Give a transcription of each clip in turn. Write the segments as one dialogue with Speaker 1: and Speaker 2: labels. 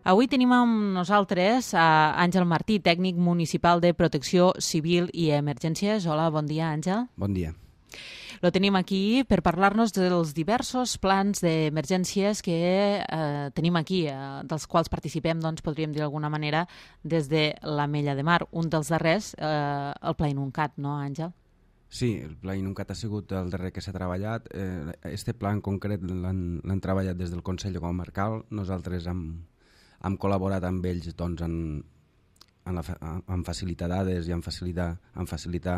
Speaker 1: Avui tenim amb nosaltres a Àngel Martí, tècnic municipal de Protecció Civil i Emergències. Hola, bon dia, Àngel.
Speaker 2: Bon dia.
Speaker 1: Lo tenim aquí per parlar-nos dels diversos plans d'emergències que tenim aquí, dels quals participem, doncs, podríem dir d'alguna manera, des de l'Ametlla de Mar. Un dels darrers, el Pla Inuncat, no, Àngel?
Speaker 2: Sí, el Pla Inuncat ha sigut el darrer que s'ha treballat. Este pla en concret l'han treballat des del Consell Comarcal. Nosaltres hem col·laborat amb ells doncs, en facilitar dades i en facilitar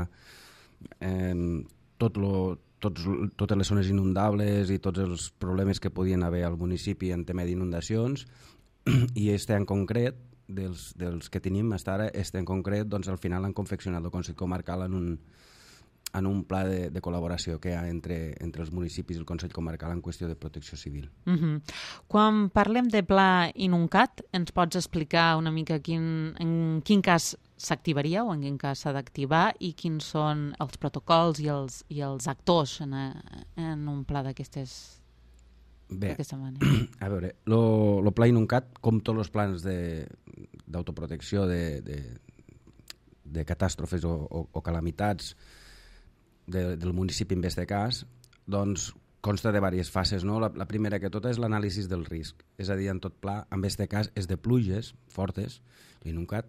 Speaker 2: totes les zones inundables i tots els problemes que podien haver al municipi en tema d'inundacions. I este en concret, dels que tenim fins ara, este en concret, doncs, al final han confeccionat el Consell Comarcal en un pla de col·laboració que hi ha entre els municipis i el Consell Comarcal en qüestió de protecció civil.
Speaker 1: Quan parlem de Pla Inuncat, ens pots explicar una mica en quin cas s'activaria o en quin cas s'ha d'activar i quins són els protocols i els actors en un pla d'aquesta manera?
Speaker 2: A veure, el Pla Inuncat, com tots els plans d'autoprotecció de catàstrofes o calamitats del municipi en aquest cas, doncs consta de diverses fases, no? La primera que tota és l'anàlisi del risc, és a dir, en tot pla, en aquest cas és de pluges fortes, l'Inuncat.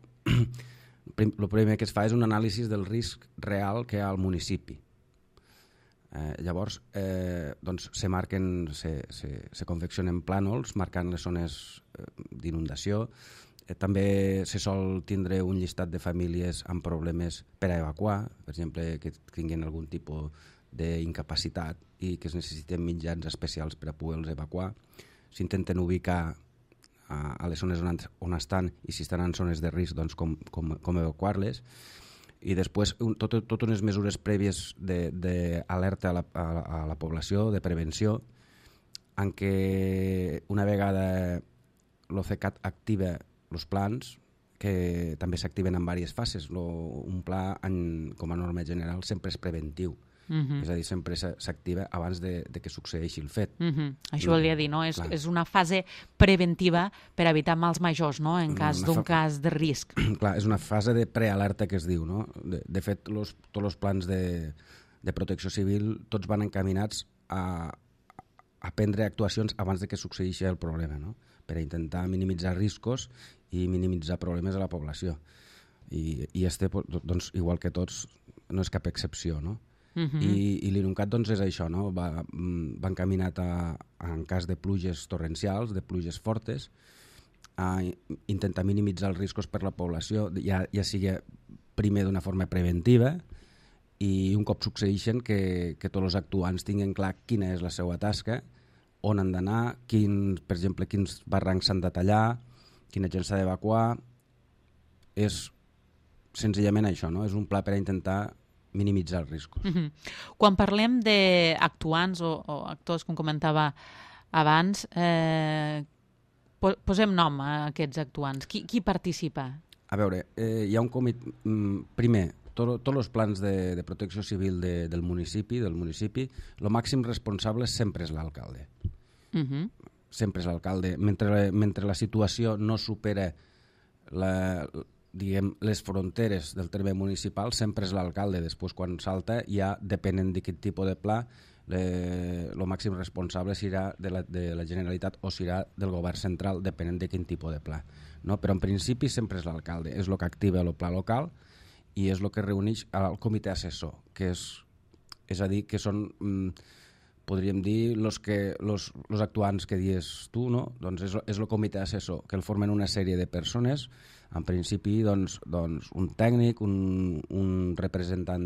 Speaker 2: El primer que es fa és un anàlisi del risc real que hi ha al municipi. Llavors, doncs, se confeccionen plànols marcant les zones d'inundació. També se sol tindre un llistat de famílies amb problemes per a evacuar, per exemple, que tinguin algun tipus d'incapacitat i que es necessiten mitjans especials per a poder-los evacuar. S'intenten ubicar a les zones on estan i si estan en zones de risc, doncs com evacuar-les. I després totes unes mesures prèvies d'alerta a la població, de prevenció, en què una vegada l'OCECAT activa els plans, que també s'activen en diverses fases. Un pla, com a norma general, sempre és preventiu. És a dir, sempre s'activa abans de que succeeixi el fet.
Speaker 1: Això volia dir, no? És una fase preventiva per evitar mals majors, no? En cas d'un cas de risc.
Speaker 2: Clar, és una fase de prealerta que es diu, no? De fet, tots els plans de protecció civil tots van encaminats a prendre actuacions abans de que succeeixi el problema, no? Per a intentar minimitzar riscos i minimitzar problemes a la població. I doncs, igual que tots, no és cap excepció, no? I l'Inuncat, doncs, és això, no? Va encaminat en cas de pluges torrencials, de pluges fortes, a intentar minimitzar els riscos per la població, ja sigui primer d'una forma preventiva i un cop succeeixen que tots els actuants tinguin clar quina és la seva tasca, on han d'anar, per exemple, quins barrancs s'han de tallar, quina gent s'ha d'evacuar. És senzillament això, no? És un pla per a intentar minimitzar els riscos.
Speaker 1: Quan parlem d'actuants o actors, com comentava abans, posem nom a aquests actuants. Qui participa?
Speaker 2: A veure, hi ha un comitè... Primer, tots els plans de protecció civil del municipi, el màxim responsable sempre és l'alcalde. Sempre és l'alcalde. Mentre la situació no supera les fronteres del terme municipal, sempre és l'alcalde. Després, quan salta, ja depenent de quin tipus de pla, el màxim responsable serà de la Generalitat o serà del govern central, depenent de quin tipus de pla. No? Però en principi sempre és l'alcalde. És el que activa el pla local i és el que reuneix el comitè assessor, que és a dir, que són, podríem dir, els actuants que dius tu, no? Doncs és el comitè assessor, que el formen una sèrie de persones, en principi doncs un tècnic, un representant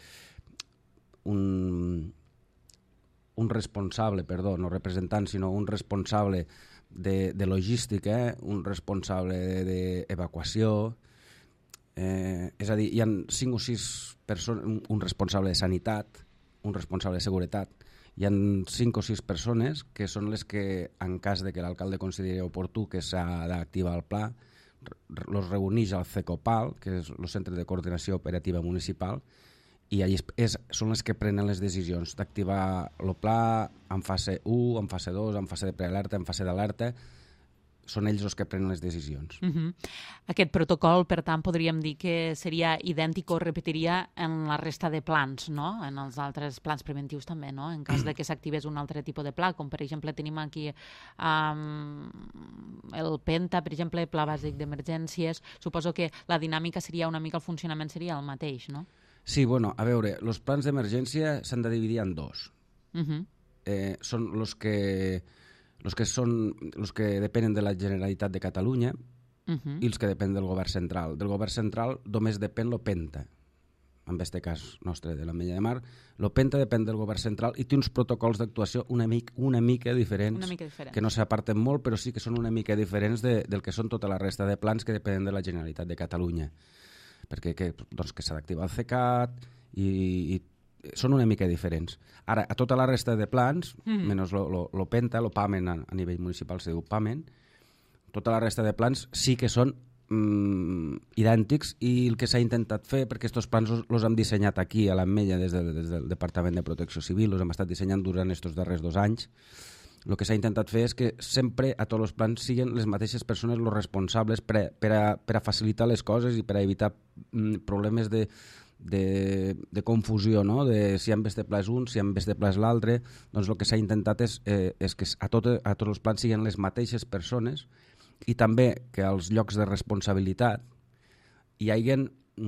Speaker 2: un responsable, perdó, no representant, sinó un responsable de logística, un responsable d'evacuació. És a dir, hi ha 5 o 6 persones, un responsable de sanitat, un responsable de seguretat. Hi ha 5 o 6 persones que són les que, en cas de que l'alcalde consideri oportú que s'ha d'activar el pla, els reuneix al CECOPAL, que és el Centre de Coordinació Operativa Municipal, i allí són les que prenen les decisions d'activar el pla en fase 1, en fase 2, en fase de prealerta, en fase d'alerta. són ells els que prenen les decisions.
Speaker 1: Aquest protocol, per tant, podríem dir que seria idèntic o repetiria en la resta de plans, no? En els altres plans preventius també, no? En cas de que s'activés un altre tipus de pla, com per exemple tenim aquí el PENTA, per exemple, Pla Bàsic d'Emergències. Suposo que la dinàmica seria una mica, el funcionament seria el mateix, no?
Speaker 2: Sí, bueno, a veure, els plans d'emergència s'han de dividir en dos. Són els que depenen de la Generalitat de Catalunya i els que depenen del govern central. Del govern central només depèn el PENTA, en aquest cas nostre de l'Ametlla de Mar. El PENTA depèn del govern central i té uns protocols d'actuació una mica diferents, que no s'aparten molt, però sí que són una mica diferents del que són tota la resta de plans que depenen de la Generalitat de Catalunya. Perquè que s'ha d'activar el CECAT i són una mica diferents. Ara, a tota la resta de plans, menys el PENTA, el PAMEN a nivell municipal se diu PAMEN, tota la resta de plans sí que són idèntics, i el que s'ha intentat fer, perquè aquests plans els hem dissenyat aquí a l'Ametlla des del Departament de Protecció Civil, els hem estat dissenyant durant aquests darrers 2 anys. El que s'ha intentat fer és que sempre a tots els plans siguin les mateixes persones els responsables per a facilitar les coses i per a evitar problemes de confusió, no? De si en este pla és un, si en este pla és l'altre. Doncs el que s'ha intentat és que a tots els plans siguin les mateixes persones, i també que als llocs de responsabilitat hi hagin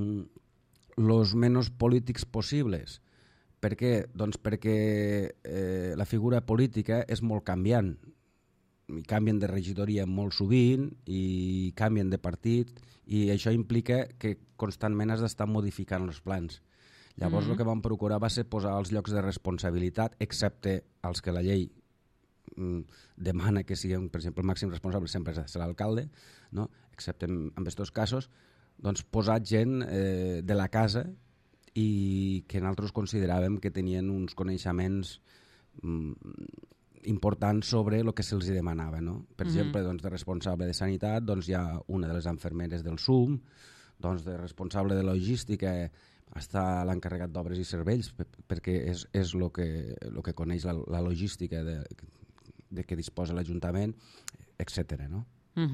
Speaker 2: els menys polítics possibles. Per què? Doncs perquè la figura política és molt canviant. I canvien de regidoria molt sovint i canvien de partit, i això implica que constantment has d'estar modificant els plans. Llavors el que vam procurar va ser posar els llocs de responsabilitat, excepte els que la llei demana que siguin, per exemple, el màxim responsable sempre serà l'alcalde, no? Excepte en aquests casos, doncs posar gent de la casa i que nosaltres consideràvem que tenien uns coneixements importants sobre el que se'ls demanava, no? Per exemple, doncs, de responsable de sanitat doncs, hi ha una de les infermeres del SUM, doncs, de responsable de logística està l'encarregat d'obres i serveis, perquè és el que coneix la logística de què disposa l'Ajuntament, etc. No?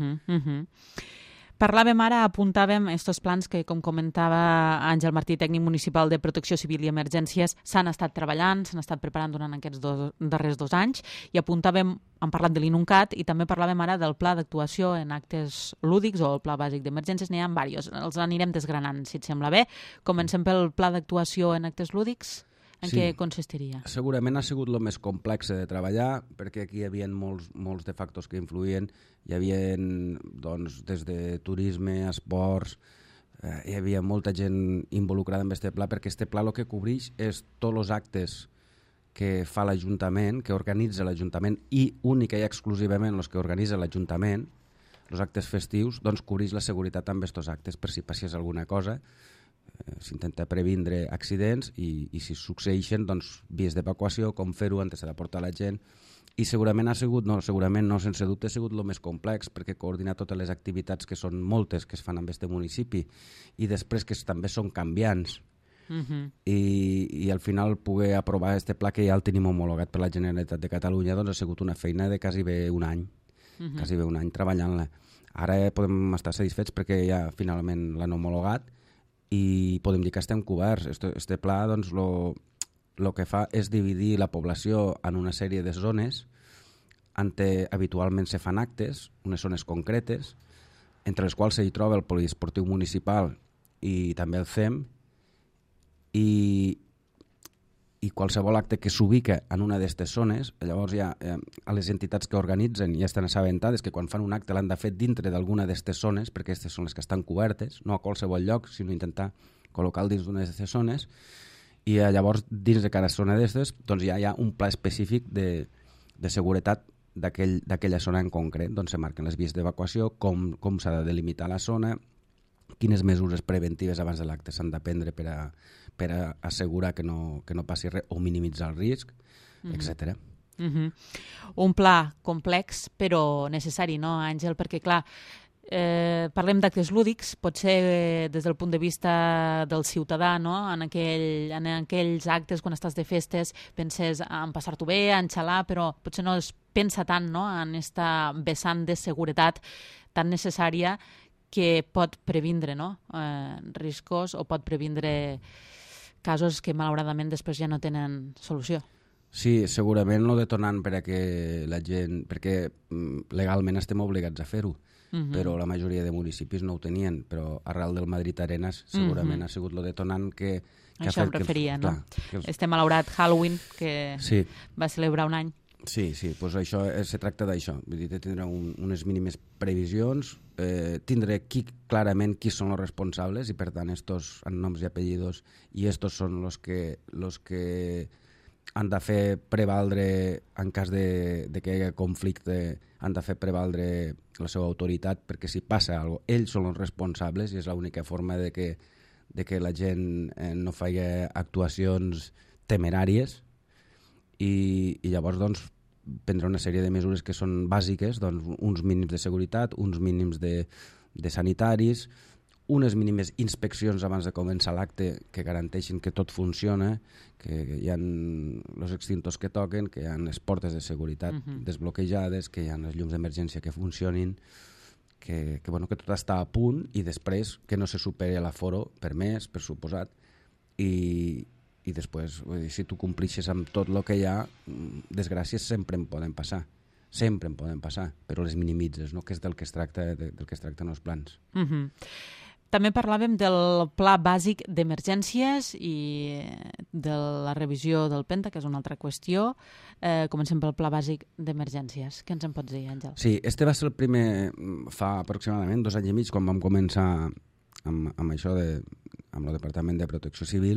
Speaker 1: Parlàvem ara, apuntàvem estos plans que, com comentava Àngel Martí, tècnic municipal de Protecció Civil i Emergències, s'han estat treballant, s'han estat preparant durant aquests darrers 2 anys, i apuntàvem, hem parlat de l'INUNCAT, i també parlàvem ara del pla d'actuació en actes lúdics o el pla bàsic d'emergències. N'hi ha diversos, els anirem desgranant, si et sembla bé. Comencem pel pla d'actuació en actes lúdics. En què consistiria?
Speaker 2: Segurament ha sigut el més complex de treballar, perquè aquí hi havia molts de factors que influïen. Hi havia, doncs, des de turisme, esports, hi havia molta gent involucrada en aquest pla, perquè aquest pla el que cobreix és tots els actes que fa l'Ajuntament, que organitza l'Ajuntament, i única i exclusivament els que organitza l'Ajuntament, els actes festius, doncs cobreix la seguretat amb aquests actes, per si passés alguna cosa. S'intenta previndre accidents i si succeeixen, doncs, vies d'evacuació, com fer-ho, on s'ha de portar la gent. I segurament sense dubte ha sigut el més complex, perquè coordinar totes les activitats, que són moltes, que es fan en aquest municipi, i després que també són canviants, i al final poder aprovar aquest pla, que ja el tenim homologat per la Generalitat de Catalunya, doncs ha sigut una feina de quasi bé un any, treballant-la. Ara podem estar satisfets perquè ja finalment l'han homologat, i podem dir que estem coberts. Este pla, doncs, el que fa és dividir la població en una sèrie de zones on habitualment se fan actes, unes zones concretes, entre les quals s'hi troba el poliesportiu municipal i també el CEM, i qualsevol acte que s'ubica en una d'aquestes zones, llavors ja a les entitats que organitzen ja estan assabentades que quan fan un acte l'han de fer dintre d'alguna d'aquestes zones, perquè aquestes són les que estan cobertes, no a qualsevol lloc, sinó intentar col·locar-lo dins d'una d'aquestes zones, i llavors dins de cada zona d'aquestes doncs ja hi ha un pla específic de seguretat d'aquella zona en concret. Doncs se marquen les vies d'evacuació, com s'ha de delimitar la zona, quines mesures preventives abans de l'acte s'han de prendre per a assegurar que no passi res o minimitzar el risc, etc.
Speaker 1: Un pla complex però necessari, no, Àngel? Perquè, clar, parlem d'actes lúdics, potser des del punt de vista del ciutadà, no? En aquells actes, quan estàs de festes, penses en passar-t'ho bé, en xalar, però potser no es pensa tant, no? En esta vessant de seguretat tan necessària que pot previndre, no? Riscos o pot previndre casos que malauradament després ja no tenen solució.
Speaker 2: Sí, segurament el detonant per a que la gent... perquè legalment estem obligats a fer-ho, però la majoria de municipis no ho tenien, però arrel del Madrid Arenas segurament ha sigut el detonant que
Speaker 1: això em referia, no? Este malaurat Halloween que va celebrar un any.
Speaker 2: Sí, doncs això se tracta d'això, vull dir, de tindre unes mínimes previsions, tindre clarament qui són els responsables i per tant estos han noms i apellidos i estos són los que han de fer prevaldre, en cas de que hi hagi conflicte, han de fer prevaldre la seva autoritat, perquè si passa alguna cosa, ells són els responsables i és l'única forma de que la gent no faci actuacions temeràries i llavors doncs, prendre una sèrie de mesures que són bàsiques, doncs, uns mínims de seguretat, uns mínims de sanitaris, unes mínimes inspeccions abans de començar l'acte que garanteixin que tot funciona, que hi ha els extintors que toquen, que hi ha les portes de seguretat desbloquejades, que hi ha les llums d'emergència que funcionin, que tot està a punt i després que no se superi l'aforo permès, per suposat, i després, si tu complixes amb tot el que hi ha, desgràcies sempre en poden passar. Sempre en poden passar, però les minimitzes, no? Que és del que es tracten els plans.
Speaker 1: També parlàvem del pla bàsic d'emergències i de la revisió del Penta, que és una altra qüestió. Comencem pel pla bàsic d'emergències. Què ens en pots dir, Àngel?
Speaker 2: Sí, este va ser el primer fa aproximadament 2 anys i mig, quan vam començar amb això amb el Departament de Protecció Civil.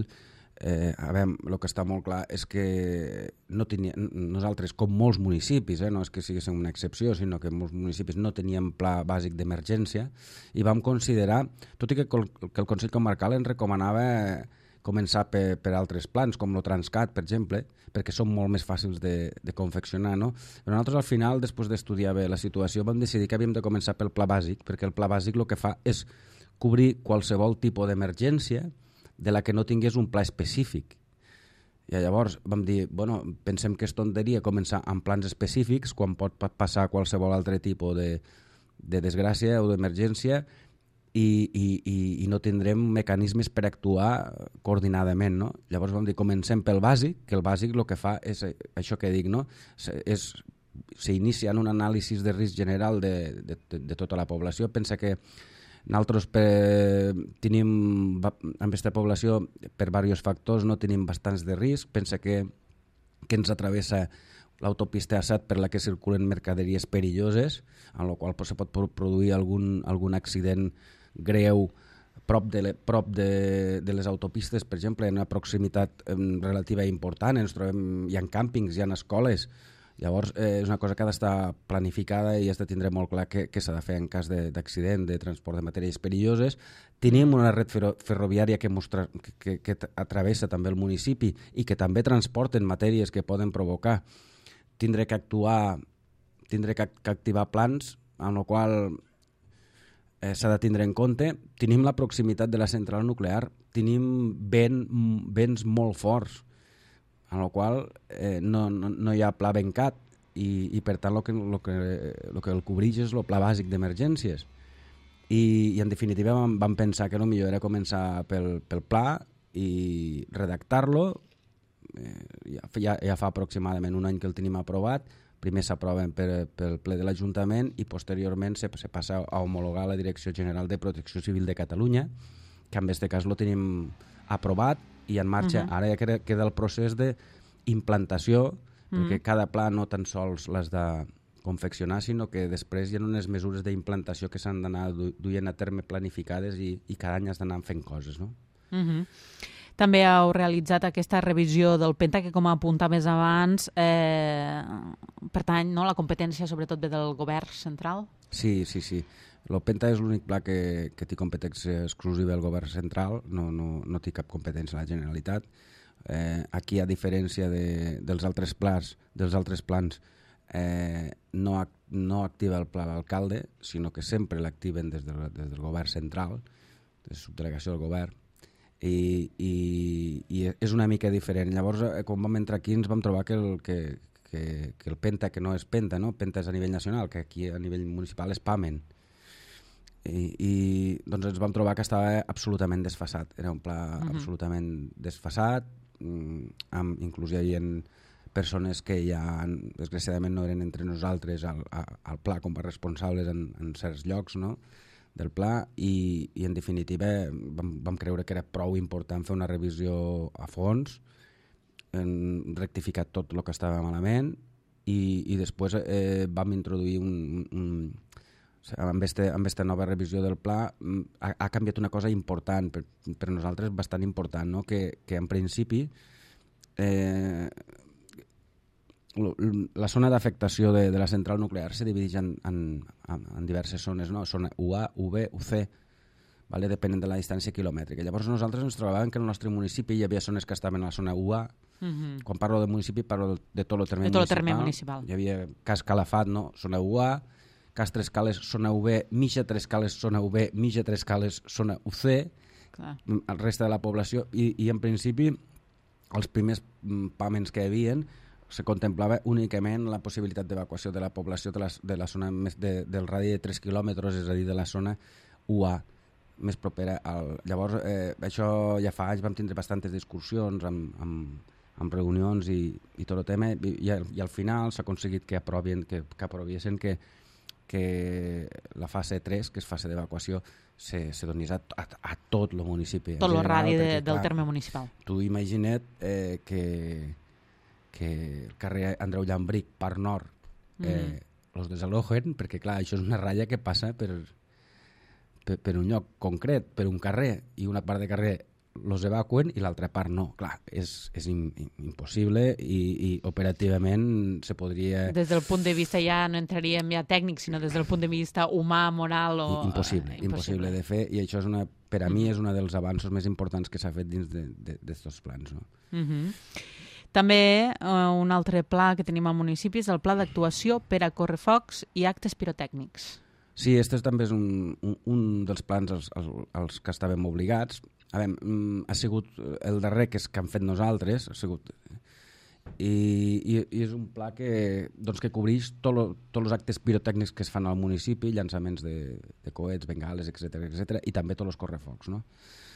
Speaker 2: El que està molt clar és que nosaltres, com molts municipis, no és que siguéssim una excepció, sinó que molts municipis no teníem pla bàsic d'emergència i vam considerar, tot i que el Consell Comarcal ens recomanava començar per altres plans, com el Transcat, per exemple, perquè són molt més fàcils de confeccionar, no? Però nosaltres al final, després d'estudiar bé la situació, vam decidir que havíem de començar pel pla bàsic, perquè el pla bàsic el que fa és cobrir qualsevol tipus d'emergència de la que no tingués un pla específic. I llavors vam dir, pensem que és tonteria començar amb plans específics quan pot passar qualsevol altre tipus de desgràcia o d'emergència i no tindrem mecanismes per actuar coordinadament, no? Llavors vam dir, comencem pel bàsic, que el bàsic el que fa és això que dic, no? S'inicia en un anàlisi de risc general de tota la població. Pensa que nosaltres tenim, amb aquesta població, per diversos factors, no tenim bastants de risc. Pensa que ens travessa l'autopista A7 per la que circulen mercaderies perilloses, en la qual se pot produir algun accident greu prop de les autopistes, per exemple, en una proximitat relativa important. Ens trobem, hi ha càmpings, hi ha escoles. Llavors, és una cosa que ha d'estar planificada i has de tindre molt clar què s'ha de fer en cas d'accident, de transport de matèries perilloses. Tenim una red ferroviària que travessa també el municipi i que també transporten matèries que poden provocar. Tindré que activar plans en el qual s'ha de tindre en compte. Tenim la proximitat de la central nuclear, tenim vents molt forts, en el qual no hi ha pla bencat i per tant el que el cobreix és el pla bàsic d'emergències. I en definitiva vam pensar que el millor era començar pel pla i redactar-lo. Ja fa aproximadament un any que el tenim aprovat. Primer s'aprova pel ple de l'Ajuntament i posteriorment se passa a homologar la Direcció General de Protecció Civil de Catalunya, que en aquest cas el tenim aprovat i en marxa. Ara ja queda el procés d'implantació, perquè cada pla no tan sols l'has de confeccionar, sinó que després hi ha unes mesures d'implantació que s'han d'anar duent a terme planificades i cada any has d'anar fent coses, no?
Speaker 1: També heu realitzat aquesta revisió del Penta, que com apuntaves abans, pertany, no, la competència sobretot ve del govern central? Sí.
Speaker 2: El Penta és l'únic pla que té competència exclusiva del govern central, no té cap competència a la Generalitat. Aquí, a diferència dels altres plans, no no activa el pla l'alcalde, sinó que sempre l'activen des del govern central, des de la subdelegació del govern, i és una mica diferent. Llavors, quan vam entrar aquí ens vam trobar que el Penta, que no és Penta, no? Penta és a nivell nacional, que aquí a nivell municipal és PAMEN. I doncs ens vam trobar que estava absolutament desfasat. Era un pla absolutament desfasat, inclús hi havia persones que ja desgraciadament no eren entre nosaltres al pla com a responsables en certs llocs, no?, del pla, i en definitiva vam creure que era prou important fer una revisió a fons, rectificar tot el que estava malament, i després vam introduir amb aquesta nova revisió del pla ha canviat una cosa important per nosaltres, bastant important, no? Que en principi la zona d'afectació de la central nuclear se divideix en diverses zones, no? Zona UA, UB, UC, vale? Depenent de la distància quilomètrica. Llavors nosaltres ens trobàvem que en el nostre municipi hi havia zones que estaven a la zona UA. Quan parlo de municipi parlo de tot el terme municipal. Hi havia Cas Calafat, no? Zona UA, Cas Trescales, zona UB, Mitja Trescales, zona UB, Mitja Trescales, zona UC, el reste de la població, i en principi els primers paments que hi havia se contemplava únicament la possibilitat d'evacuació de la població de la zona del radi de 3 quilòmetres, és a dir, de la zona UA més propera. Llavors, això ja fa anys vam tindre bastantes discussions amb reunions i tot el tema, i al final s'ha aconseguit que aproviessin que la fase 3, que és fase d'evacuació, se donés a tot el municipi.
Speaker 1: Tot el radi del terme municipal.
Speaker 2: Tu imagina't que el carrer Andreu Llambric, Parc Nord, los desalojen, perquè clar, això és una ratlla que passa per un lloc concret, per un carrer, i una part de carrer los evacuen i l'altra part no. Clar, és impossible, i operativament se podria...
Speaker 1: Des del punt de vista ja no entraríem ja tècnic, sinó des del punt de vista humà, moral...
Speaker 2: Impossible de fer, i això per a mi és un dels avanços més importants que s'ha fet dins d'aquests plans. No?
Speaker 1: També un altre pla que tenim al municipi és el pla d'actuació per a correfocs i actes pirotècnics.
Speaker 2: Sí, aquest també és un dels plans als que estàvem obligats. Ha sigut el darrer que hem fet nosaltres, i és un pla que cobreix tots els actes pirotècnics que es fan al municipi, llançaments de coets, bengales, etc, i també tots els correfocs. No?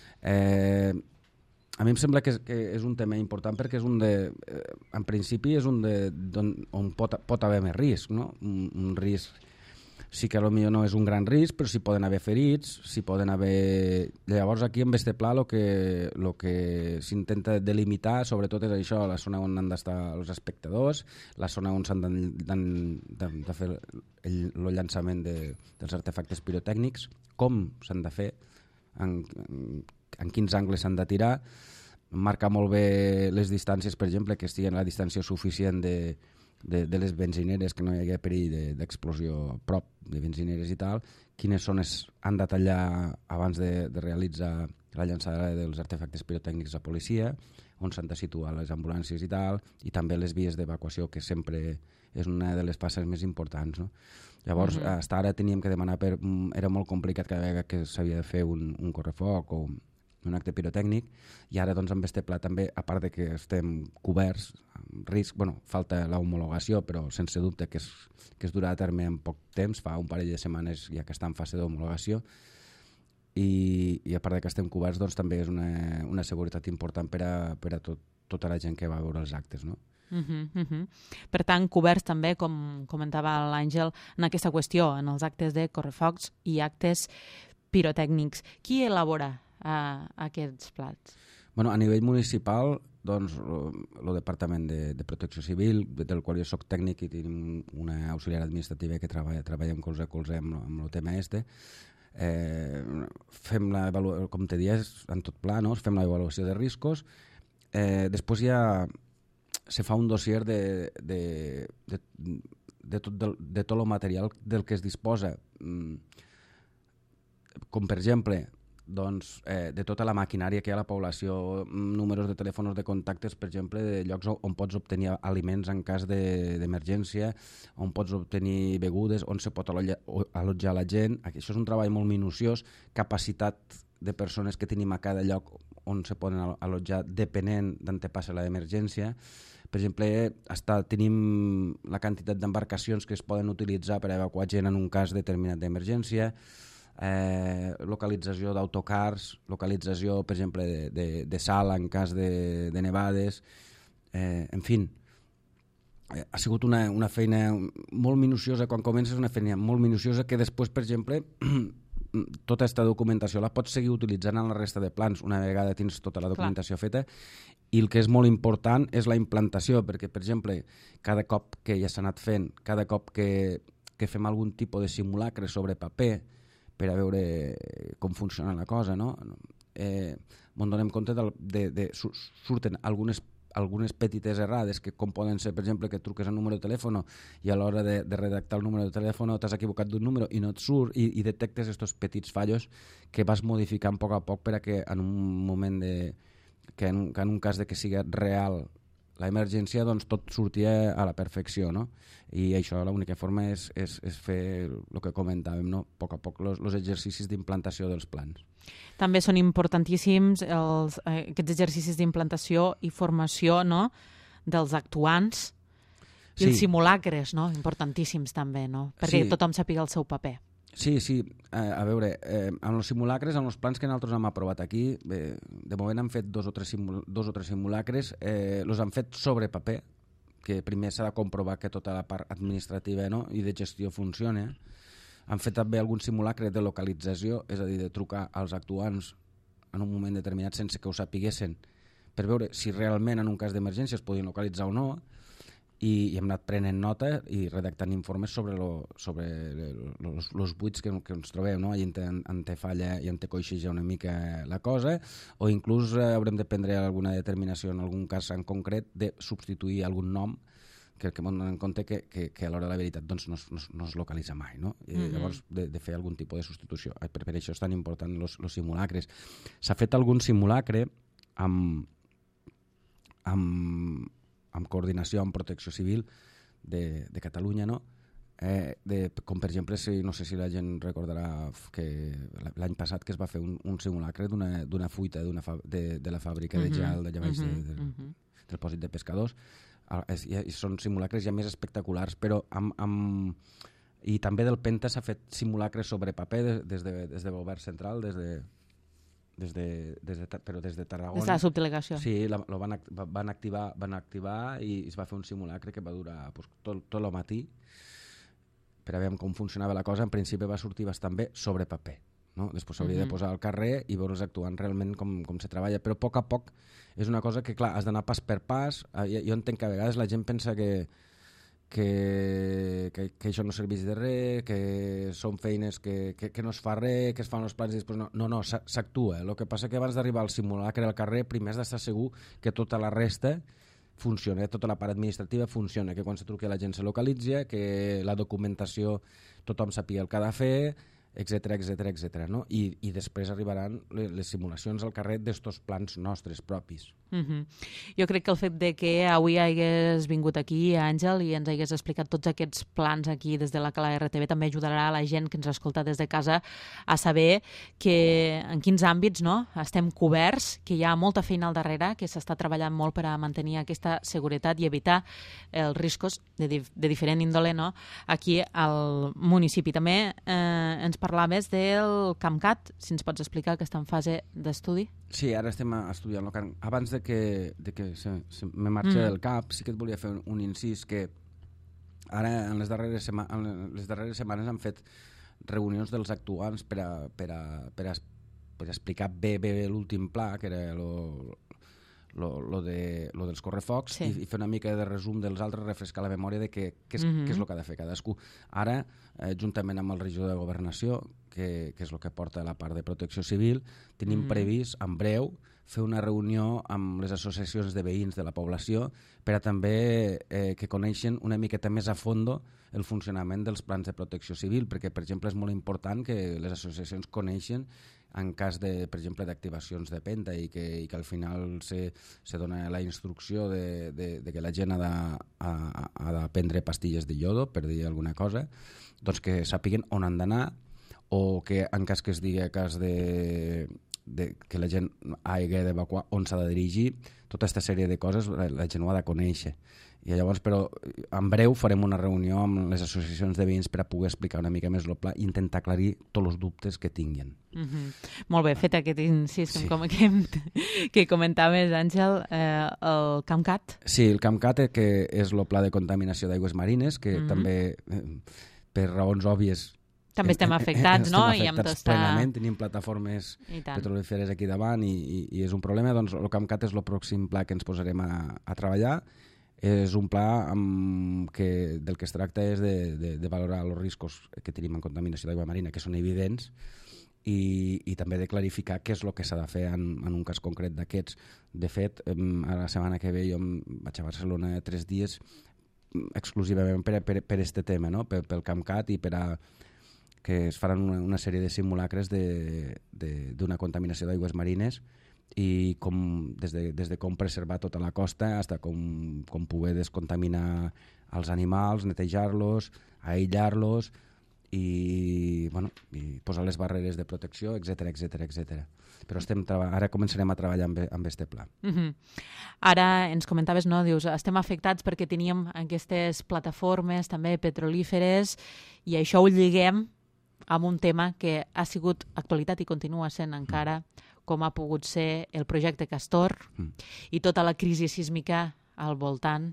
Speaker 2: A mi em sembla que és un tema important perquè en principi és on pot haver més risc, no? Un risc sí que potser no és un gran risc, però s'hi poden haver ferits, s'hi poden haver... Llavors aquí amb aquest pla el que s'intenta delimitar sobretot és això, la zona on han d'estar els espectadors, la zona on s'han de fer el llançament dels artefactes pirotècnics, com s'han de fer, en quins angles s'han de tirar, marcar molt bé les distàncies, per exemple, que estiguen a la distància suficient de les benzineres, que no hi hagi perill d'explosió a prop de benzineres i tal, quines zones han de tallar abans de realitzar la llançada dels artefactes pirotècnics a policia, on s'han de situar les ambulàncies i tal, i també les vies d'evacuació, que sempre és una de les passes més importants. No? Llavors, fins ara teníem que demanar era molt complicat cada vegada que s'havia de fer un correfoc o un acte pirotècnic, i ara doncs amb aquest pla també, a part de que estem coberts amb risc, falta l'homologació, però sense dubte que es durà a terme en poc temps, fa un parell de setmanes ja que està en fase d'homologació, i a part de que estem coberts doncs també és una seguretat important per a tota la gent que va veure els actes, no?
Speaker 1: Per tant, coberts també, com comentava l'Àngel, en aquesta qüestió, en els actes de correfocs i actes pirotècnics. Qui elabora aquests plans?
Speaker 2: A nivell municipal, doncs, el Departament de Protecció Civil, del qual jo soc tècnic i tenim una auxiliar administrativa que treballa colze a colze amb el tema fem com te dies, en tot pla, no? Fem l'avaluació de riscos, després ja se fa un dossier de tot el material del que es disposa, com per exemple doncs, de tota la maquinària que hi ha a la població, números de telèfons de contactes, per exemple, de llocs on pots obtenir aliments en cas d'emergència, on pots obtenir begudes, on se pot allotjar la gent. Això és un treball molt minuciós, capacitat de persones que tenim a cada lloc on se poden allotjar depenent d'on te passa l'emergència. Per exemple, tenim la quantitat d'embarcacions que es poden utilitzar per evacuar gent en un cas determinat d'emergència, localització d'autocars, localització, per exemple, de sal en cas de nevades, en fi. Ha sigut una feina molt minuciosa, quan comences una feina molt minuciosa que després, per exemple, tota aquesta documentació la pots seguir utilitzant en la resta de plans una vegada tens tota la documentació feta, i el que és molt important és la implantació, perquè, per exemple, cada cop que ja s'ha anat fent, cada cop que fem algun tipus de simulacre sobre paper per a veure com funciona la cosa, no? Ens donem compte surten algunes petites errades, que com poden ser, per exemple, que truques un número de telèfon i a l'hora de redactar el número de telèfon t'has equivocat d'un número i no et surt, i detectes aquests petits fallos que vas modificant a poc a poc per a que en un moment que en un cas de que sigui real l'emergència, doncs tot sortia a la perfecció, no? I això l'única forma és fer el que comentàvem, no? A poc a poc els exercicis d'implantació dels plans.
Speaker 1: També són importantíssims aquests exercicis d'implantació i formació, no?, dels actuants i els simulacres, no?, importantíssims també, no?, perquè tothom sàpiga el seu paper.
Speaker 2: Sí. A veure, amb els simulacres, amb els plans que nosaltres hem aprovat aquí, de moment han fet dos o tres simulacres, els han fet sobre paper, que primer s'ha de comprovar que tota la part administrativa, no?, i de gestió funciona. Han fet també algun simulacre de localització, és a dir, de trucar als actuants en un moment determinat sense que ho sapiguessin, per veure si realment en un cas d'emergència es podien localitzar o no, i hem anat prenent nota i redactant informes sobre els buits que ens trobem, no? I en té falla i en té coixeja una mica la cosa, o inclús haurem de prendre alguna determinació en algun cas en concret de substituir algun nom que hem donat en compte que a l'hora de la veritat doncs, no es localitza mai, no? Llavors de fer algun tipus de substitució. Per això és tan important els simulacres. S'ha fet algun simulacre amb coordinació amb Protecció Civil de Catalunya, no? Com per exemple, no sé si la gent recordarà que l'any passat que es va fer un simulacre d'una fuita de la fàbrica de gel d'allà baix del pòsit de pescadors. Són simulacres ja més espectaculars, però i també del Penta s'ha fet simulacres sobre paper des del govern central, però des de Tarragona.
Speaker 1: Des de la subdelegació.
Speaker 2: Sí, van activar i es va fer un simulacre que va durar tot el matí per a veure com funcionava la cosa. En principi va sortir bastant bé sobre paper, no? Després s'hauria de posar al carrer i veure's actuant realment com se treballa, però a poc a poc és una cosa que, clar, has d'anar pas per pas. Jo entenc que a vegades la gent pensa que això no serveix de res, que són feines que no es fa res, que es fan els plans i després no, s'actua. El que passa que abans d'arribar al simulacre al carrer primer has d'estar segur que tota la resta funciona, tota la part administrativa funciona, que quan se truqui la gent se localitza, que la documentació tothom sàpiga el que ha de fer, etcètera, no? I després arribaran les simulacions al carrer d'estos plans nostres propis.
Speaker 1: Jo crec que el fet de que avui hagués vingut aquí, Àngel, i ens hagués explicat tots aquests plans aquí des de la Cala RTV també ajudarà a la gent que ens escolta des de casa a saber que en quins àmbits, no?, estem coberts, que hi ha molta feina al darrere, que s'està treballant molt per a mantenir aquesta seguretat i evitar els riscos de diferent índole, no?, aquí al municipi. També ens parlaves del CAMCAT, si ens pots explicar que està en fase d'estudi.
Speaker 2: Sí, ara estem estudiant el CAMCAT. Abans de que me marxi del CAP, sí que et volia fer un incís que ara en les darreres setmanes han fet reunions dels actuants per explicar bé l'últim pla, que era lo dels correfocs, i fer una mica de resum dels altres, refrescar la memòria de què és el que ha de fer cadascú. Ara, juntament amb el regidor de Governació, que és el que porta la part de protecció civil, tenim previst, en breu, fer una reunió amb les associacions de veïns de la població per a també que coneixen una miqueta més a fondo el funcionament dels plans de protecció civil, perquè, per exemple, és molt important que les associacions coneixen en cas, per exemple, d'activacions de penta i que al final se dona la instrucció de que la gent ha de prendre pastilles de iodo, per dir alguna cosa, doncs que sàpiguen on han d'anar, o que en cas que es digui cas de que la gent hagi d'evacuar, on s'ha de dirigir, tota aquesta sèrie de coses la gent ho ha de conèixer. I llavors, però en breu farem una reunió amb les associacions de veïns per a poder explicar una mica més el pla i intentar aclarir tots els dubtes que tinguin.
Speaker 1: Molt bé, fet aquest incís que comentaves, Àngel, el CAMCAT.
Speaker 2: Sí, el CAMCAT, que és el pla de contaminació d'aigües marines, que també, per raons òbvies,
Speaker 1: també estem afectats, no?
Speaker 2: Estem afectats plenament, tenim plataformes petrolíferes aquí davant i és un problema. Doncs el CAMCAT és el pròxim pla que ens posarem a treballar. És un pla del que es tracta és de valorar els riscos que tenim en contaminació d'aigua marina, que són evidents, i també de clarificar què és el que s'ha de fer en un cas concret d'aquests. De fet, la setmana que ve jo vaig a Barcelona 3 dies exclusivament per aquest tema, no? Pel CAMCAT i per a que es faran una sèrie de simulacres d'una contaminació d'aigües marines i des de com preservar tota la costa fins com poder descontaminar els animals, netejar-los, aïllar-los i posar les barreres de protecció, etc. Però ara començarem a treballar amb aquest pla.
Speaker 1: Ara ens comentaves, no? Dius, estem afectats perquè teníem aquestes plataformes també petrolíferes i això ho lliguem amb un tema que ha sigut actualitat i continua sent encara, com ha pogut ser el projecte Castor i tota la crisi sísmica al voltant.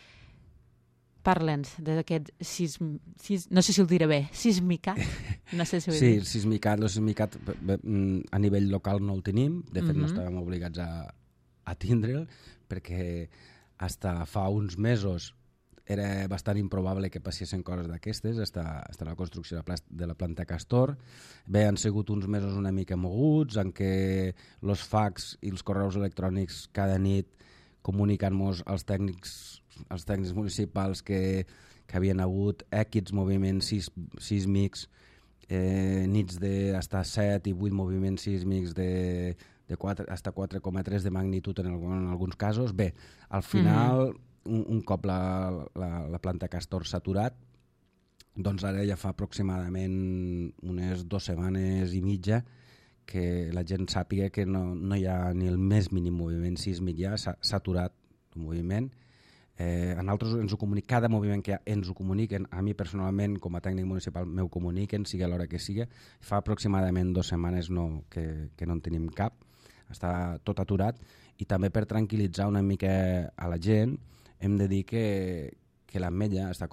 Speaker 1: Parla'ns d'aquest no sé si ho diré bé, sismicat? No sé si ho
Speaker 2: sí, el sismicat a nivell local no el tenim, de fet no estàvem obligats a tindre'l, perquè fins fa uns mesos era bastant improbable que passessin coses d'aquestes, fins la construcció de la planta Castor. Bé, han sigut uns mesos una mica moguts, en què els fax i els correus electrònics cada nit comunicant-nos als tècnics municipals que havien hagut èquids moviments sísmics, nits d'hasta 7 i 8 moviments sísmics de 4 hasta 4,3 de magnitud en alguns casos. Bé, al final... Un cop la planta Castor s'ha aturat, doncs ara ja fa aproximadament unes 2 setmanes i mitja que la gent sàpiga que no hi ha ni el més mínim moviment sísmic, ja s'ha aturat el moviment. A nosaltres ens ho comuniquen, cada moviment que hi ha ens ho comuniquen, a mi personalment com a tècnic municipal m'ho comuniquen, sigui a l'hora que sigui. Fa aproximadament 2 setmanes que no en tenim cap, està tot aturat, i també per tranquil·litzar una mica a la gent hem de dir que l'Ametlla està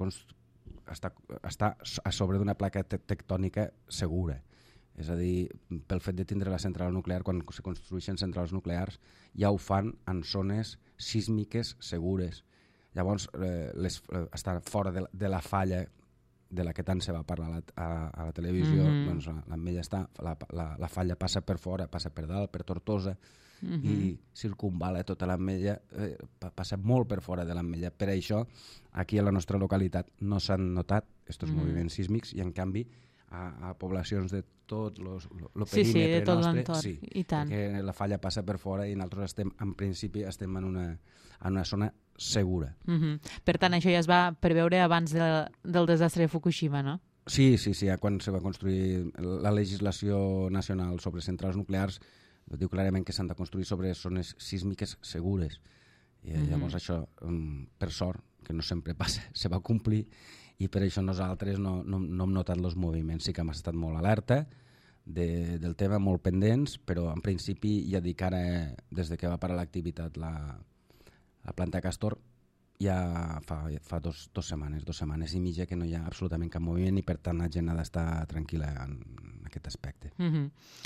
Speaker 2: a sobre d'una placa tectònica segura. És a dir, pel fet de tindre la central nuclear, quan se construeixen centrals nuclears, ja ho fan en zones sísmiques segures. Llavors, està fora de la falla de la que tant se va parlar a la televisió, doncs l'Ametlla està, la falla passa per fora, passa per dalt, per Tortosa, i circumvala tota l'Ametlla, passa molt per fora de l'Ametlla. Per això, aquí a la nostra localitat no s'han notat aquests moviments sísmics i, en canvi, a poblacions de tot el perímetre
Speaker 1: tot
Speaker 2: nostre,
Speaker 1: sí, i tant.
Speaker 2: Perquè la falla passa per fora i nosaltres en principi estem en una zona segura.
Speaker 1: Per tant, això ja es va preveure abans del desastre de Fukushima, no?
Speaker 2: Sí, quan se va construir la legislació nacional sobre centrals nuclears, diu clarament que s'han de construir sobre zones sísmiques segures. I llavors això, per sort, que no sempre passa, se va complir, i per això nosaltres no hem notat els moviments. Sí que hem estat molt alerta del tema, molt pendents, però en principi ja dic ara, des que va parar l'activitat la planta Castor, ja fa 2 setmanes i mitja que no hi ha absolutament cap moviment i per tant la gent ha d'estar tranquil·la en aquest aspecte.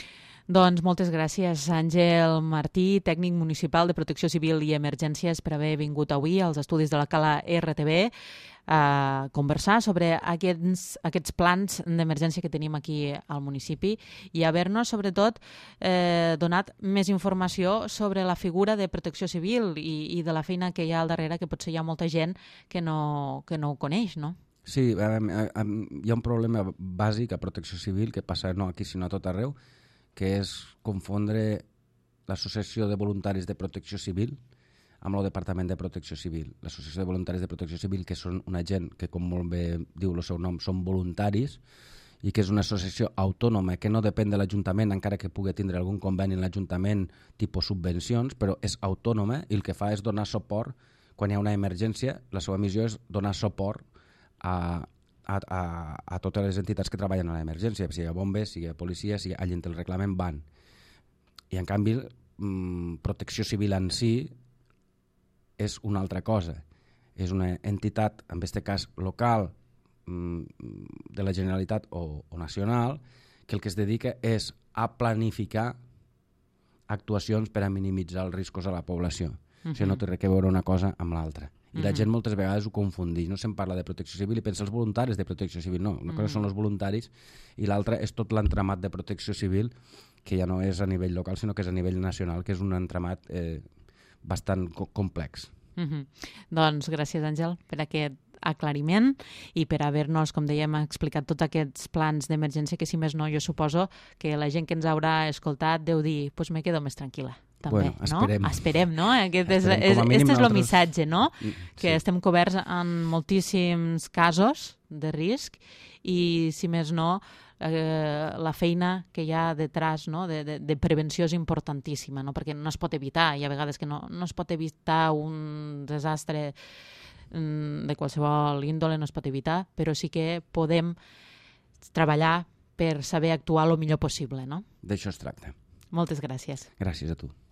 Speaker 1: Doncs moltes gràcies, Àngel Martí, tècnic municipal de Protecció Civil i Emergències, per haver vingut avui als estudis de la Cala RTV a conversar sobre aquests plans d'emergència que tenim aquí al municipi i haver-nos, sobretot, donat més informació sobre la figura de protecció civil i de la feina que hi ha al darrere, que potser hi ha molta gent que no ho coneix, no?
Speaker 2: Sí, hi ha un problema bàsic a protecció civil que passa no aquí sinó a tot arreu, que és confondre l'Associació de Voluntaris de Protecció Civil amb el Departament de Protecció Civil. L'Associació de Voluntaris de Protecció Civil, que són una gent que, com molt bé diu el seu nom, són voluntaris, i que és una associació autònoma que no depèn de l'Ajuntament, encara que pugui tindre algun conveni en l'Ajuntament, tipus subvencions, però és autònoma i el que fa és donar suport quan hi ha una emergència. La seva missió és donar suport a totes les entitats que treballen a l'emergència, sigui bombers, sigui policia, sigui allà el reclamen van. I en canvi, protecció civil en si és una altra cosa. És una entitat, en aquest cas local, de la Generalitat o nacional, que el que es dedica és a planificar actuacions per a minimitzar els riscos a la població. O sigui, no té res a veure una cosa amb l'altra. I la gent moltes vegades ho confundeix. No se'n parla de protecció civil i pensa els voluntaris de protecció civil. No, una cosa són els voluntaris i l'altra és tot l'entramat de protecció civil, que ja no és a nivell local, sinó que és a nivell nacional, que és un entramat bastant complex.
Speaker 1: Doncs gràcies, Àngel, per aquest aclariment i per haver-nos, com dèiem, explicat tots aquests plans d'emergència que, si més no, jo suposo que la gent que ens haurà escoltat deu dir, pues me quedo més tranquil·la. També,
Speaker 2: bueno, esperem.
Speaker 1: No? Esperem, no? Aquest és el missatge, no? Que estem coberts en moltíssims casos de risc i, si més no, la feina que hi ha detrás, no? de prevenció és importantíssima, no? Perquè no es pot evitar, hi ha vegades que no es pot evitar un desastre de qualsevol índole, no es pot evitar, però sí que podem treballar per saber actuar el millor possible, no?
Speaker 2: D'això es tracta.
Speaker 1: Moltes gràcies.
Speaker 2: Gràcies a tu.